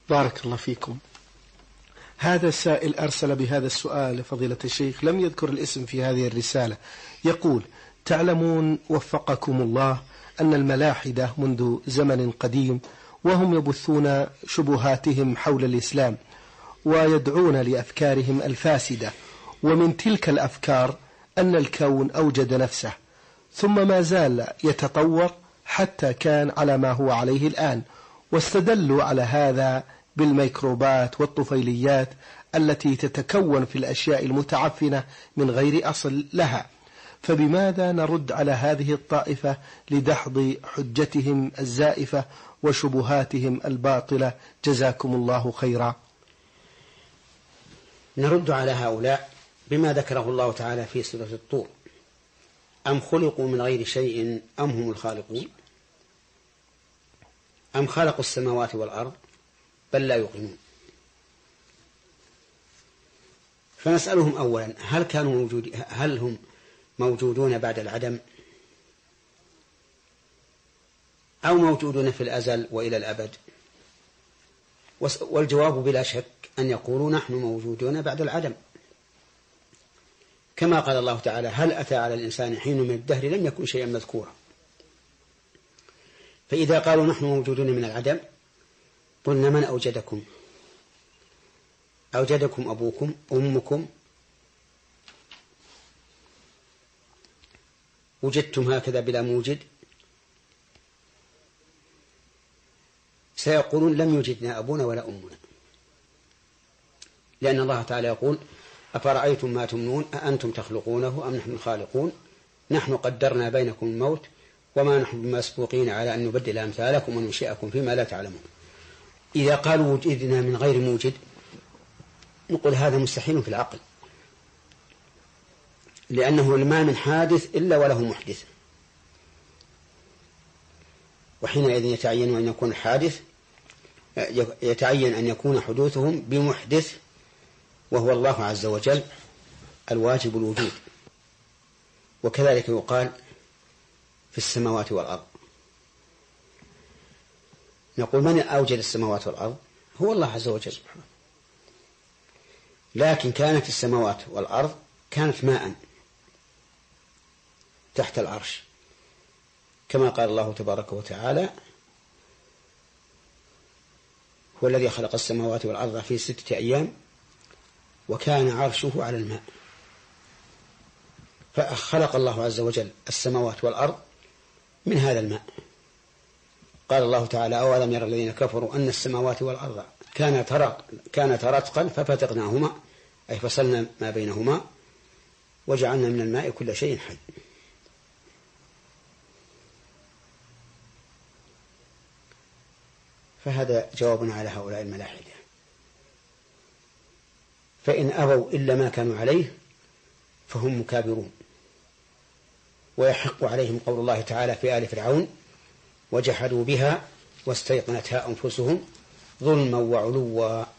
بارك الله فيكم. هذا السائل أرسل بهذا السؤال لفضيلة الشيخ، لم يذكر الاسم في هذه الرسالة. يقول: تعلمون وفقكم الله أن الملاحدة منذ زمن قديم وهم يبثون شبهاتهم حول الإسلام ويدعون لأفكارهم الفاسدة، ومن تلك الأفكار أن الكون أوجد نفسه ثم ما زال يتطور حتى كان على ما هو عليه الآن، واستدلوا على هذا بالميكروبات والطفيليات التي تتكون في الأشياء المتعفنة من غير أصل لها. فبماذا نرد على هذه الطائفة لدحض حجتهم الزائفة وشبهاتهم الباطلة؟ جزاكم الله خيرا. نرد على هؤلاء بما ذكره الله تعالى في سورة الطور: أم خلقوا من غير شيء أم هم الخالقون أم خلقوا السماوات والأرض بل لا يوقنون. فنسألهم أولا: هل هم موجودون بعد العدم أو موجودون في الأزل وإلى الأبد؟ والجواب بلا شك أن يقولوا: نحن موجودون بعد العدم، كما قال الله تعالى: هل أتى على الإنسان حين من الدهر لم يكن شيئا مذكورا. فإذا قالوا نحن موجودون من العدم قلنا: من أوجدكم؟ أوجدكم أبوكم أمكم؟ وجدتم هكذا بلا موجد؟ سيقولون: لم يوجدنا أبونا ولا أمنا، لأن الله تعالى يقول: أفرأيتم ما تمنون أأنتم تخلقونه أم نحن الخالقون نحن قدرنا بينكم الموت وما نحن بمسبوقين على أن نبدل أمثالكم وننشئكم فيما لا تعلمون. إذا قالوا وجدنا من غير موجد نقول: هذا مستحيل في العقل، لأنه ما من حادث إلا وله محدث، وحينئذ يتعين أن يكون الحادث يتعين أن يكون حدوثهم بمحدث، وهو الله عز وجل الواجب الوجود. وكذلك يقال في السماوات والأرض، نقول: من أوجد السماوات والأرض؟ هو الله عز وجل سبحانه. لكن كانت السماوات والأرض كانت ماء تحت العرش، كما قال الله تبارك وتعالى: هو الذي خلق السماوات والأرض في 6 أيام وكان عرشه على الماء. فخلق الله عز وجل السماوات والأرض من هذا الماء. قال الله تعالى: أولم يرى الذين كفروا أن السماوات والأرض كانتا رتقا ففتقناهما، أي فصلنا ما بينهما وجعلنا من الماء كل شيء حي. فهذا جوابنا على هؤلاء الملاحدة. فإن أبوا إلا ما كانوا عليه فهم مكابرون، ويحق عليهم قول الله تعالى في آل فرعون: وجحدوا بها واستيقنتها أنفسهم ظلما وعلوا